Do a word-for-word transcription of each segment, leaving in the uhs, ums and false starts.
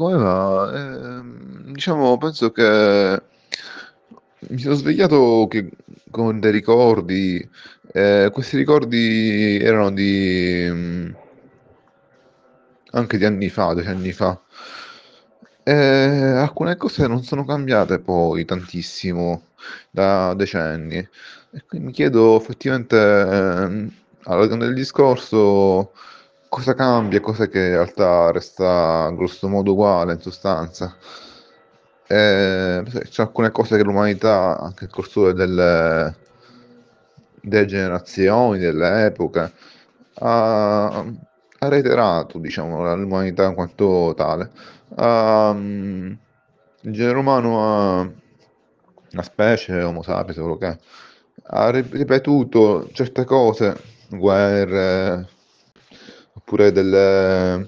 come va? Ehm, diciamo penso che mi sono svegliato che con dei ricordi, ehm, questi ricordi erano di mhmm, anche di anni fa, decenni fa. Ehm, alcune cose non sono cambiate poi tantissimo da decenni e qui mi chiedo effettivamente, ehm, alla del discorso cosa cambia e cos'è che in realtà resta grosso modo uguale in sostanza. Ehm, sai, c'è alcune cose che l'umanità, anche nel corso delle delle generazioni, delle epoche, ha ha reiterato diciamo la l'umanità in quanto tale. Ha mhmm, il genere umano ha la specie Homo sapiens, quello che è, ha ri ripetuto certe cose, guerre, oppure delle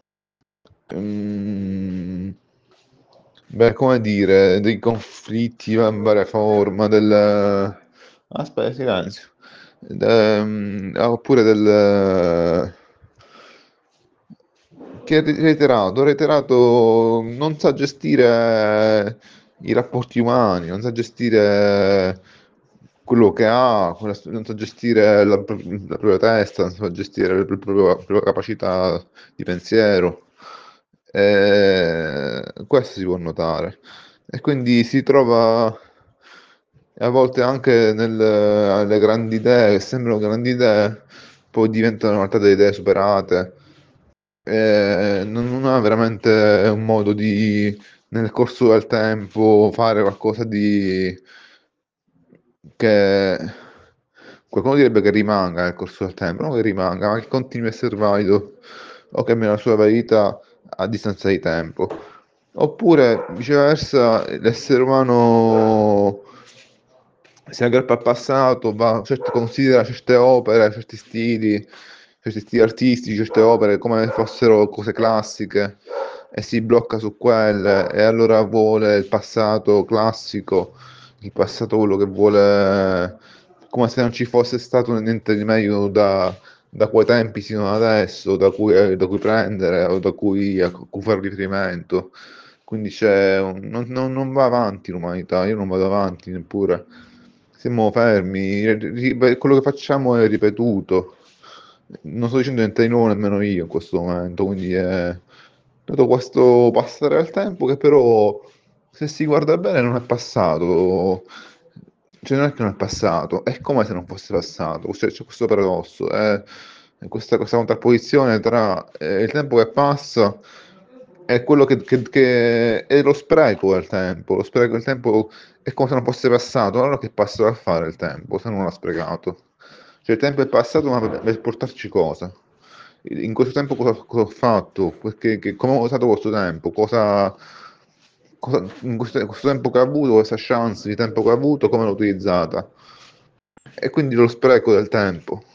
mhmm, beh, come dire, dei conflitti va in varia forma, del aspe silenzio. De mhmm, oppure del che ri reiterato, reiterato non sa gestire i rapporti umani, non sa gestire quello che ha, quella s non sa gestire la pro la propria testa, non sa gestire il proprio la propria capacità di pensiero. Ehm, questo si può notare. E quindi si trova a volte anche nel alle grandi idee, che sembrano grandi idee, poi diventano in realtà delle idee superate. Ehm, non non ha veramente un modo di nel corso del tempo fare qualcosa di che qualcuno direbbe che rimanga nel corso del tempo, non che rimanga, ma che continui a essere valido o che abbia la sua validità a distanza di tempo. Oppure viceversa, l'essere umano si aggrappa al passato, va cert considera certe opere, certi stili, certi stili artistici, certe opere come fossero cose classiche e si blocca su quelle e allora vuole il passato classico, il passato quello che vuole come se non ci fosse stato niente di meglio da da quei tempi sino ad adesso, da cui ehm, da cui prendere o da cui a cui far riferimento. Quindi c'è un non non non va avanti l'umanità, io non vado avanti neppure. Siamo fermi, e ri ri quello che facciamo è ripetuto. Non sto dicendo niente di nuovo nemmeno io in questo momento, quindi è tutto questo passare del tempo che però, se si guarda bene, non è passato. Cioè non è che non è passato, è come se non fosse passato. Cioè c'è questo paradosso, è è questa questa contrapposizione tra, ehm, il tempo che passa e quello che che che è lo spreco del tempo. Lo spreco del tempo è come se non fosse passato. Allora che passo va a fare il tempo se non l'ha sprecato? Cioè il tempo è passato, ma per per portarci cosa? I in questo tempo cosa cosa ho fatto? Perché che come ho usato questo tempo? Cosa cosa in questo questo tempo che ho avuto, questa chance di tempo che ho avuto, come l'ho utilizzata? E quindi lo spreco del tempo.